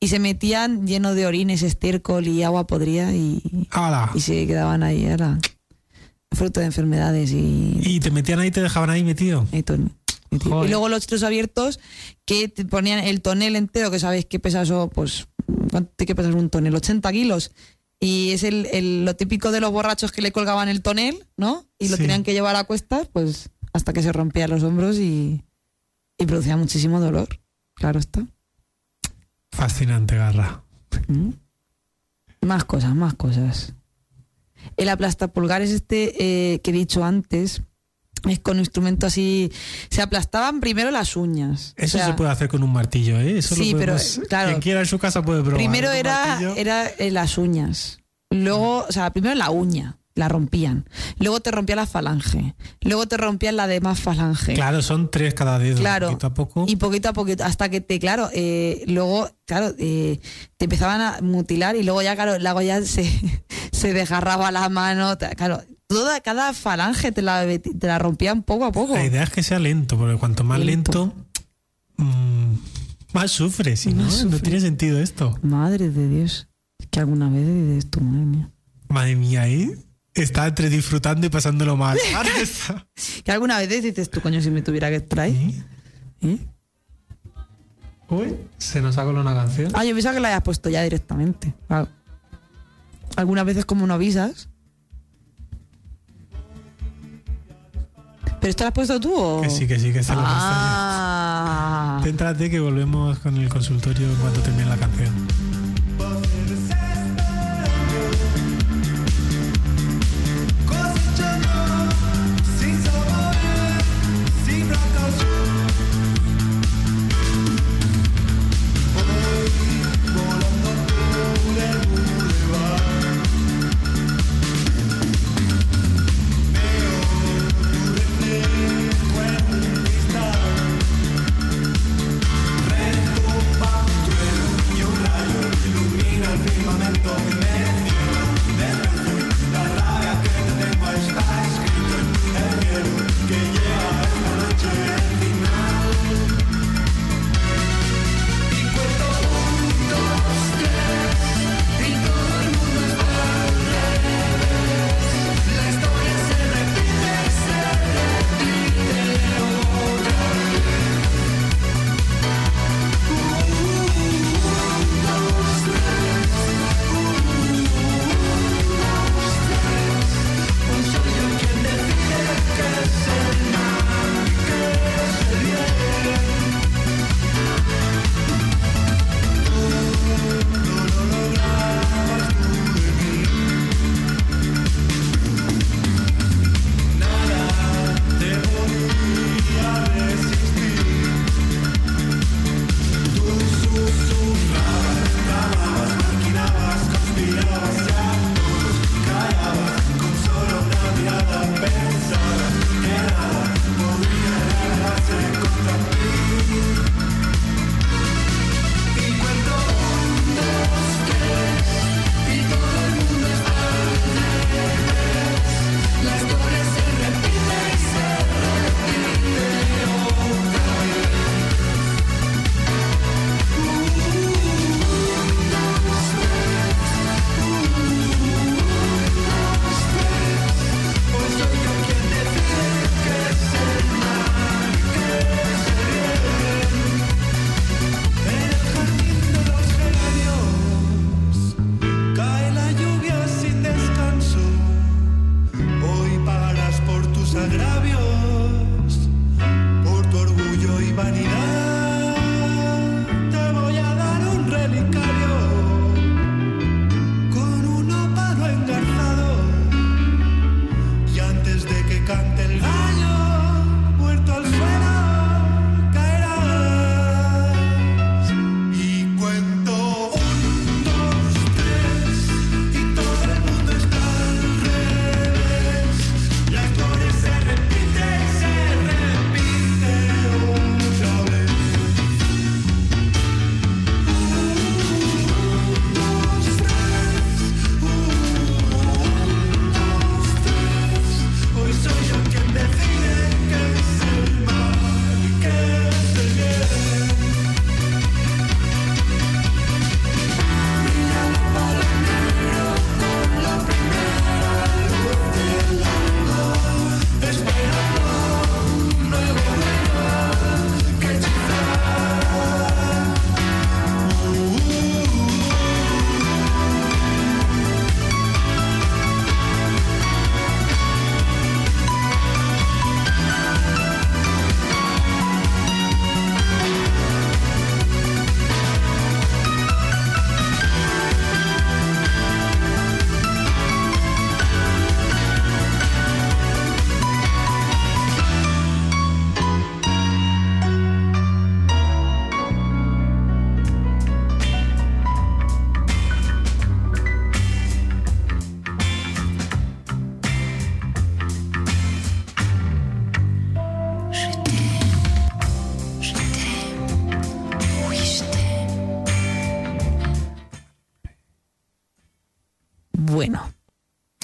y se metían lleno de orines, estiércol y agua podrida y ¡Hala! se quedaban ahí, era fruto de enfermedades Y te metían ahí y te dejaban ahí metido. Joder. y luego los otros abiertos que te ponían el tonel entero, que sabéis que pesa eso, pues, ¿cuánto que pesa un tonel? 80 kilos. Y es lo típico de los borrachos que le colgaban el tonel, ¿no? Y lo Sí. tenían que llevar a cuestas, pues, hasta que se rompían los hombros y producía muchísimo dolor. Claro está. Fascinante, Garra. Más cosas. El aplastapulgares que he dicho antes es con un instrumento así. Se aplastaban primero las uñas. Eso O sea, se puede hacer con un martillo, ¿eh? Eso sí, lo pero, podemos- claro. Quien quiera en su casa puede probar. primero Con un martillo. era las uñas. Luego, o sea, primero la uña, la rompían. Luego te rompían la falange. Luego te rompían la demás falange. Claro, son 3 cada dedo. Claro. Poquito a poco. Y poquito a poquito, hasta que luego, te empezaban a mutilar y luego ya, claro, luego ya se desgarraba la mano, claro, cada falange te la rompían poco a poco. La idea es que sea lento, porque cuanto más lento, más sufre, si no, Más sufre. no tiene sentido esto. Madre de Dios, es que alguna vez dices tú, madre mía. Madre mía, está entre disfrutando y pasándolo mal. Ahora está. Que alguna vez dices tú, coño, si me tuviera que estar ahí. ¿Eh? Uy, se nos ha colado una canción. Ah, yo pensaba que la hayas puesto ya directamente. Claro. Algunas veces como no avisas. ¿Pero esto lo has puesto tú o...? Que sí, que esta la he Ah. puesto yo. Céntrate que volvemos con el consultorio en cuanto termine la canción. Sin sabor, sin precaución. Voy volando por el bulevar. Veo tu reflejo en un cristal. Retumbando en un rayo.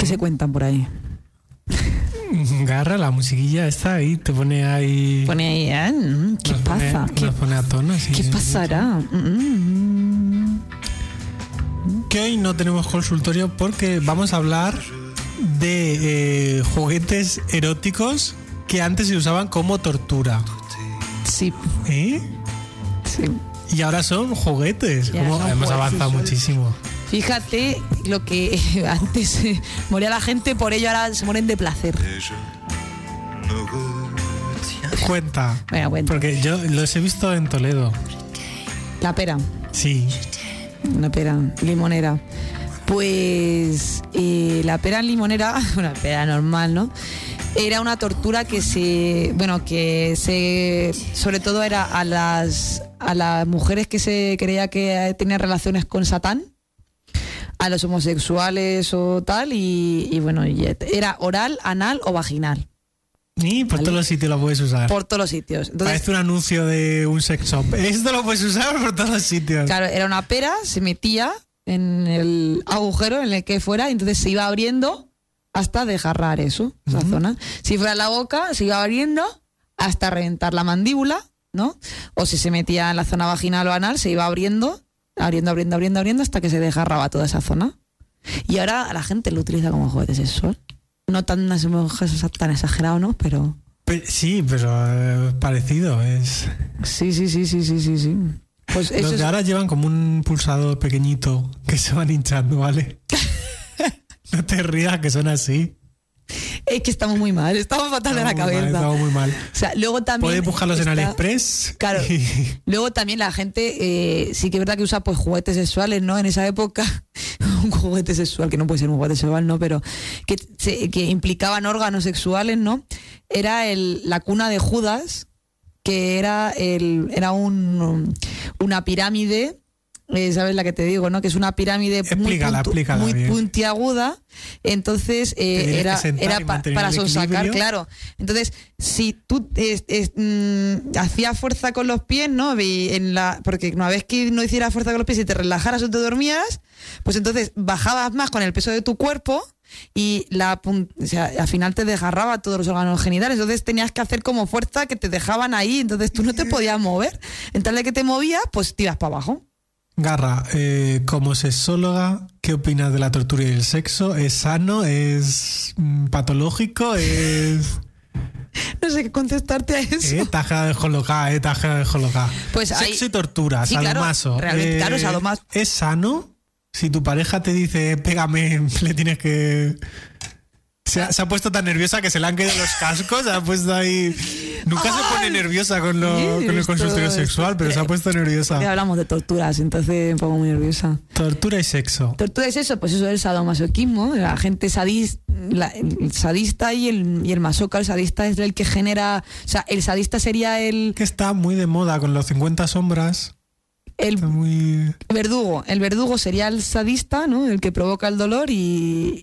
se cuentan por ahí? Garra, la musiquilla está ahí, te pone ahí. Pone ahí, ¿qué pasa? Nos pone a tono, sí, ¿Qué sí, pasará? Que hoy no tenemos consultorio porque vamos a hablar de juguetes eróticos que antes se usaban como tortura. Sí, ¿Eh? sí. Y ahora son juguetes. Ya Como son hemos juguetes. avanzado muchísimo. Fíjate lo que antes moría la gente por ello, ahora se mueren de placer. Cuenta. Venga, cuenta. Porque yo los he visto en Toledo. La pera, Sí. una pera limonera. Pues la pera limonera, una pera normal, ¿no? Era una tortura que sobre todo era a las mujeres que se creía que tenían relaciones con Satán, a los homosexuales o tal, y bueno, era oral, anal o vaginal, Y por ¿Vale? todos los sitios lo puedes usar. por todos los sitios. Entonces, Parece un anuncio de un sex shop. Esto lo puedes usar por todos los sitios. claro, era una pera, se metía en el agujero en el que fuera, y entonces se iba abriendo hasta desgarrar eso, esa zona. Si fuera la boca, se iba abriendo hasta reventar la mandíbula, ¿no? O si se metía en la zona vaginal o anal, se iba abriendo hasta que se desgarraba toda esa zona. Y ahora la gente lo utiliza como juguete sexual. No tan exagerado, ¿no? Pero Sí, pero parecido. Es... sí. Pues eso Los de ahora llevan como un pulsador pequeñito que se van hinchando, ¿vale? No te rías, que son así. es que estamos muy mal, estamos fatal de la cabeza. Estamos muy mal. O sea, luego también Puedes buscarlos en está- AliExpress. Claro. y- Luego también la gente sí que es verdad que usa pues juguetes sexuales, ¿no? En esa época, un juguete sexual, que no puede ser un juguete sexual, ¿no? Pero que implicaban órganos sexuales, ¿no? Era la cuna de Judas, que era una pirámide, ¿sabes la que te digo, no? Que es una pirámide Explícala muy bien. puntiaguda. Entonces tienes era que sentar y mantener para el sonsacar, equilibrio. claro. Entonces, si tú hacías fuerza con los pies, ¿no? Porque una vez que no hicieras fuerza con los pies y te relajaras o te dormías, pues entonces bajabas más con el peso de tu cuerpo y al final te desgarraba todos los órganos genitales. Entonces tenías que hacer como fuerza que te dejaban ahí, entonces tú no te podías mover. En tal de que te movías, pues te ibas para abajo. Garra, como sexóloga, ¿qué opinas de la tortura y el sexo? ¿Es sano? ¿Es patológico? ¿Es...? No sé qué contestarte a eso. Taja de jolocá, taja de jolocá. Pues Sexo hay- y tortura, Sí, claro, sadomaso. realmente, claro, sadomaso. ¿Es sano? Si tu pareja te dice, pégame, le tienes que... Se ha puesto tan nerviosa que se le han caído los cascos, se ha puesto ahí... Nunca se pone nerviosa con el esto- consultorio sexual, pero se ha puesto Ya nerviosa. hablamos de torturas, entonces me pongo muy nerviosa. Tortura y sexo. Tortura es eso, pues eso es el sadomasoquismo, la gente el sadista y el masoca. El sadista es el que genera, o sea, el sadista sería el Que está muy de moda con los 50 sombras. Está muy... verdugo. El verdugo sería el sadista, ¿no? El que provoca el dolor y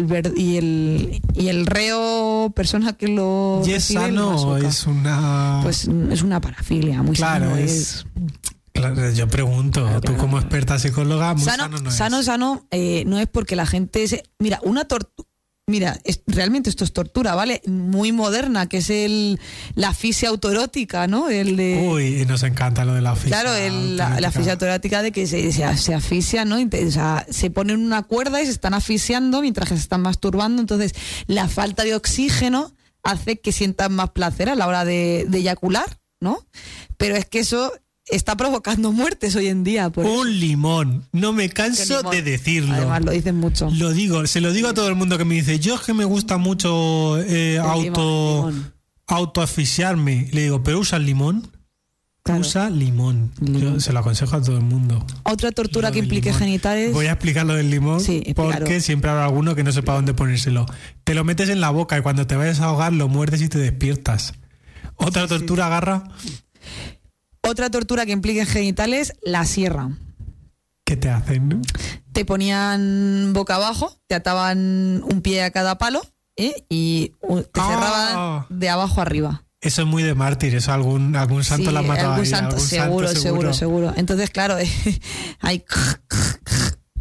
el reo, persona que lo ¿Y es recibe, el sano o masoca. es una...? Pues es una parafilia, muy Claro, sano. es... Claro, yo pregunto, tú claro. como experta psicóloga, muy Sano, sano no es. sano, no es porque la gente mira, una tortura. Mira, realmente esto es tortura, ¿vale? Muy moderna, que es la asfixia autoerótica, ¿no? Uy, nos encanta lo de la asfixia. Claro, la asfixia autoerótica de que se asfixia, ¿no? O sea, se ponen una cuerda y se están asfixiando mientras que se están masturbando. Entonces, la falta de oxígeno hace que sientan más placer a la hora de eyacular, ¿no? Pero es que eso está provocando muertes hoy en día. Por eso. Un limón. No me canso Limón. de decirlo. Además, lo dicen mucho. Lo digo, se lo digo a todo el mundo que me dice, yo es que me gusta mucho limón. autoasfixiarme. Le digo, ¿pero usa limón? Claro. Usa limón. Limón. Yo se lo aconsejo a todo el mundo. Otra tortura Lo que del implique limón. genitales. Voy a explicar lo del limón Sí, explícalo. porque siempre habrá alguno que no sepa dónde ponérselo. Te lo metes en la boca y cuando te vayas a ahogar lo muerdes y te despiertas. Otra tortura, Garra, Otra tortura que implique genitales, la sierra. ¿qué te hacen? Te ponían boca abajo, te ataban un pie a cada palo, y te cerraban de abajo arriba. Eso es muy de mártir, eso algún santo Sí, la ha matado algún ahí, santo, algún santo seguro. Entonces, claro, hay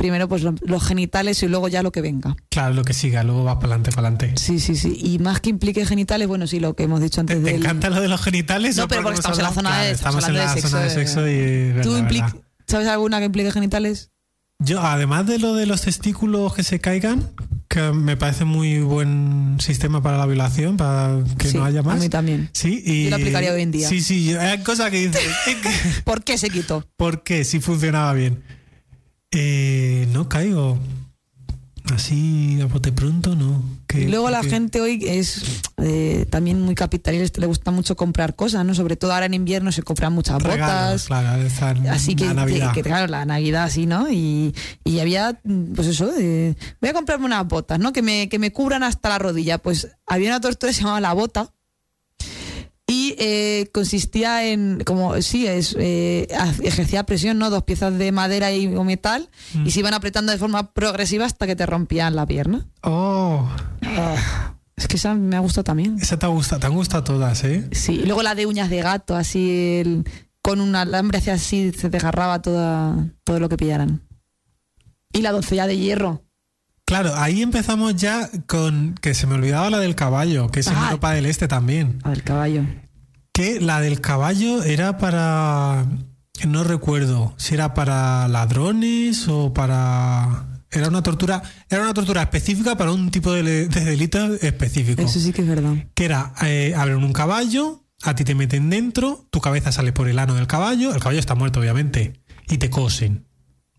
primero pues los genitales y luego ya lo que venga. Claro, lo que siga, luego vas para adelante. Sí. Y más que implique genitales, bueno, sí, lo que hemos dicho antes. ¿Te encanta lo de los genitales? No, pero porque estamos en la zona de estamos en la zona de sexo y... ¿Tú verdad. sabes alguna que implique genitales? Yo, además de lo de los testículos que se caigan, que me parece muy buen sistema para la violación, para que no haya más. A mí también. Sí, y yo lo aplicaría hoy en día. Sí, hay cosas que dices. ¿Por qué se quitó? ¿Por qué? Si funcionaba bien. No caigo. Así a bote pronto, no. Y luego la gente hoy es también muy capitalista, le gusta mucho comprar cosas, ¿no? Sobre todo ahora en invierno se compran muchas botas. Claro, así que Navidad. Que claro, la Navidad sí, ¿no? Y había, pues eso, voy a comprarme unas botas, ¿no? Que me cubran hasta la rodilla. Pues había una tortura que se llamaba La Bota. Y consistía en, ejercía presión, ¿no? 2 piezas de madera o metal y se iban apretando de forma progresiva hasta que te rompían la pierna. Oh. Es que esa me ha gustado también. Esa te han gustado todas, ¿eh? Sí, y luego la de uñas de gato, así, con un alambre hacia así, se desgarraba todo lo que pillaran. Y la doncella de hierro. Claro, ahí empezamos ya con... Que se me olvidaba la del caballo, que es en Europa del Este también. La del caballo. Que la del caballo era para... No recuerdo si era para ladrones o para... Era una tortura específica para un tipo de delito específico. Eso sí que es verdad. Que era, abren un caballo, a ti te meten dentro, tu cabeza sale por el ano del caballo, el caballo está muerto obviamente, y te cosen.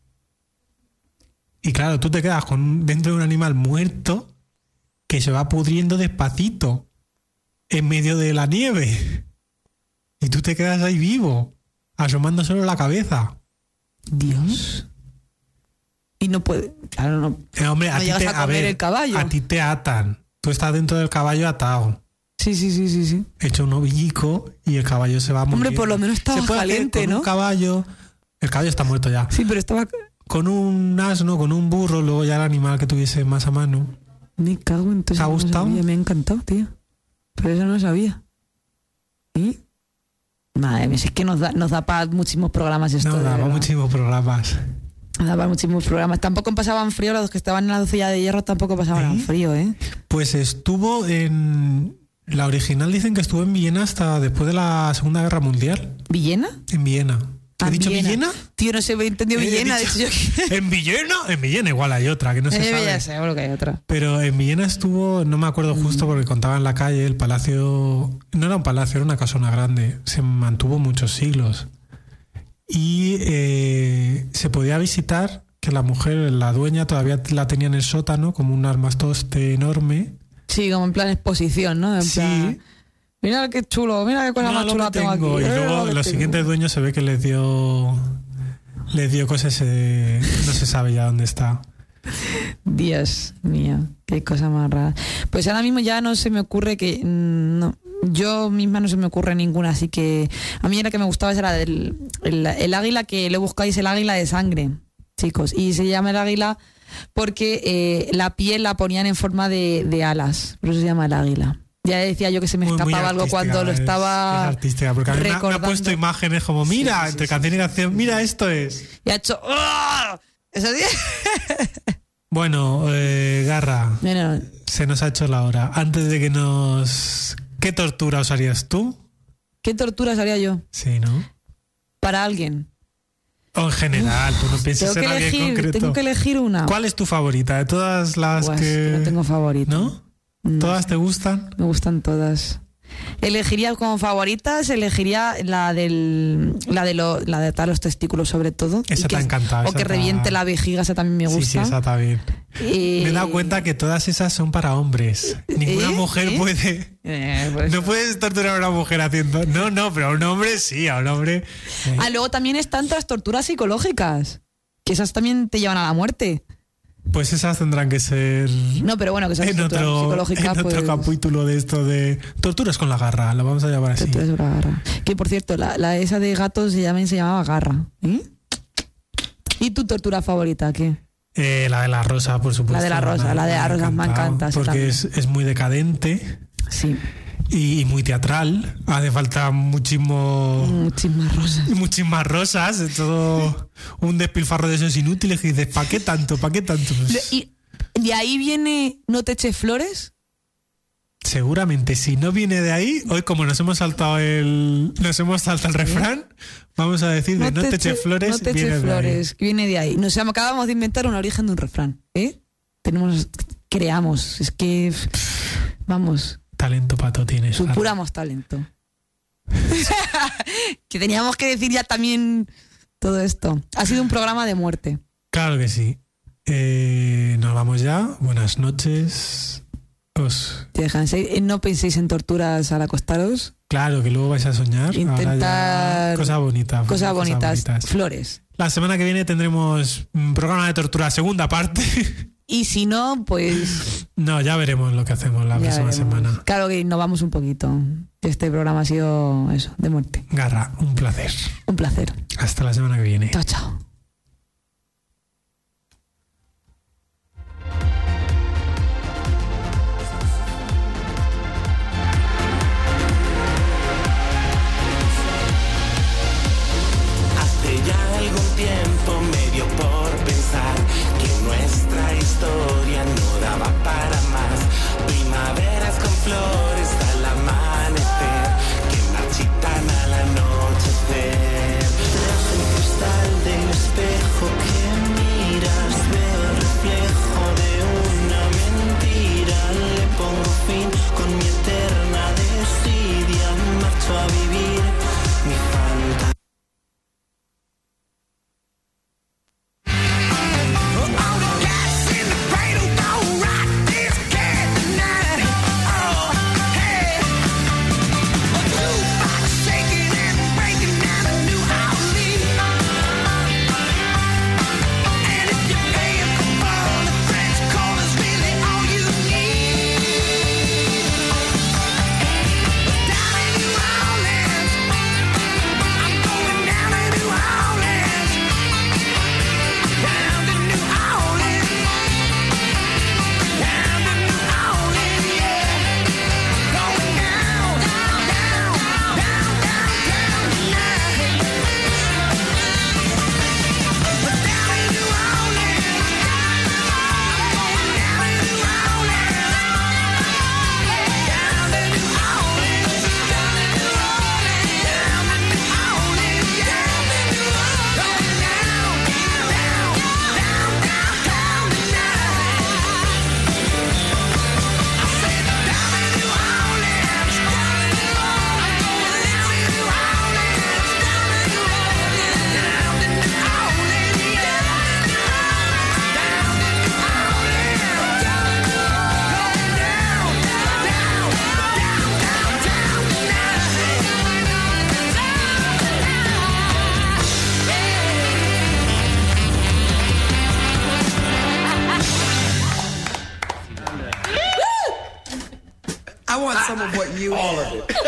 Y claro, tú te quedas dentro de un animal muerto que se va pudriendo despacito en medio de la nieve. Y tú te quedas ahí vivo, asomando solo la cabeza. Dios. Y no puede... Claro, no... Hombre, no llegas a comer el caballo. A ti te atan. Tú estás dentro del caballo atado. Sí. Hecho un ovillico y el caballo se va a morir. Hombre, por lo menos estaba caliente, con ¿no? un caballo... El caballo está muerto ya. Sí, pero estaba... Con un asno, con un burro, luego ya el animal que tuviese más a mano. Me cago en todo. ¿Te ha gustado? Me ha encantado, tío. Pero eso no lo sabía. ¿Y? Madre mía, es que nos da para muchísimos programas esto. No, da para muchísimos programas. Nos da para muchísimos programas. Tampoco pasaban frío, los que estaban en la doncella de hierro tampoco pasaban frío, ¿eh? Pues estuvo en... La original dicen que estuvo en Viena hasta después de la Segunda Guerra Mundial. ¿Villena? En Viena. ¿He dicho Villena? Tío, no sé, he entendido Villena. ¿En Villena? En Villena igual hay otra, que no se sabe. Ya seguro que hay otra. Pero en Villena estuvo, no me acuerdo justo porque contaba en la calle, el palacio... No era un palacio, era una casona grande. Se mantuvo muchos siglos. Y se podía visitar, que la mujer, la dueña, todavía la tenía en el sótano, como un armastoste enorme. Sí, como en plan exposición, ¿no? En plan, mira qué chulo, mira qué cosa más chula tengo aquí. Y luego los siguientes dueños se ve que les dio cosas, no se sabe ya dónde está. Dios mío, qué cosa más rara. Pues ahora mismo ya no se me ocurre que... No, yo misma no se me ocurre ninguna, así que a mí la que me gustaba era el águila, que le buscáis el águila de sangre, chicos. Y se llama el águila porque la piel la ponían en forma de alas, por eso se llama el águila. Ya decía yo que se me escapaba algo cuando lo estaba es artística, porque a mí me ha puesto imágenes como, mira, entre canción y canción, mira, esto es. Y ha hecho... ¡Oh! Eso sí. Bueno, Garra, se nos ha hecho la hora. Antes de que ¿Qué tortura os harías tú? ¿Qué torturas haría yo? Sí, ¿no? Para alguien. O en general, tú no piensas en alguien concreto. Tengo que elegir una. ¿Cuál es tu favorita de todas las que...? No tengo favorita. ¿No? ¿Todas te gustan? Me gustan todas. Elegiría como favoritas, elegiría la de atar los testículos sobre todo. Esa te ha encantado. O que reviente la vejiga, esa también me gusta. Sí, esa está bien. Me he dado cuenta que todas esas son para hombres. Ninguna mujer puede... Pues no puedes torturar a una mujer haciendo... No, pero a un hombre sí, a un hombre... Luego también están las torturas psicológicas, que esas también te llevan a la muerte. Pues esas tendrán que ser... No, pero bueno, que esas torturas psicológicas... En otro capítulo de esto de torturas con la garra, lo vamos a llamar así. Torturas con la garra. Que por cierto, la esa de gatos se llamaba garra. ¿Y tu tortura favorita qué? La de la rosa, por supuesto. La de las rosas me encanta. Porque es muy decadente. Sí. y muy teatral. Hace falta Muchísimas rosas. muchísimas rosas. Es todo un despilfarro de esos inútiles que dices, ¿para qué tanto? ¿Para qué tanto? Pues, Y de ahí viene No te eches flores. seguramente, si no viene de ahí, hoy como nos hemos saltado el refrán, vamos a decir de no te eches flores, No te viene eches de ahí. flores, que viene de ahí. Nos acabamos de inventar un origen de un refrán, ¿eh? Creamos, es que, vamos, Talento pato tienes. Sara. supuramos talento. Que teníamos que decir ya también todo esto. Ha sido un programa de muerte. Claro que sí. Nos vamos ya. Buenas noches. Que descanséis. No penséis en torturas al acostaros. Claro que luego vais a soñar. Ahora Intentar ya cosas bonitas. cosas bonitas. Flores. La semana que viene tendremos un programa de tortura segunda parte. Y si no, pues No, ya veremos lo que hacemos la ya próxima veremos. semana. Claro que innovamos un poquito. Este programa ha sido eso, de muerte. Garra, un placer. Un placer. Hasta la semana que viene. Chao, chao. Hace ya algún tiempo me dio por pensar que nuestra historia no daba para más. Primaveras con flores al amanecer, que marchitan al anochecer. Tras el cristal del espejo que miras, veo el reflejo de una mentira. Le pongo fin con mi eterna desidia, marcho a vivir mi fantasía. I want some of what you all of it.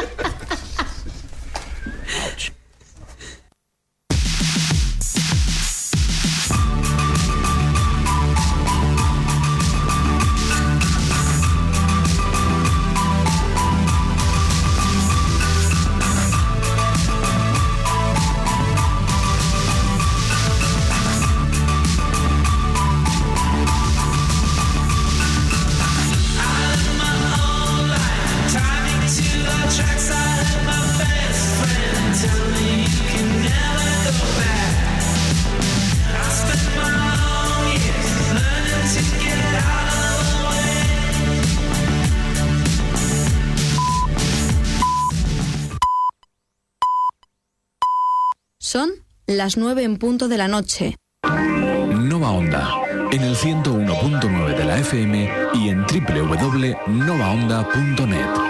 Son las 9 en punto de la noche. Nova Onda, en el 101.9 de la FM y en www.novaonda.net.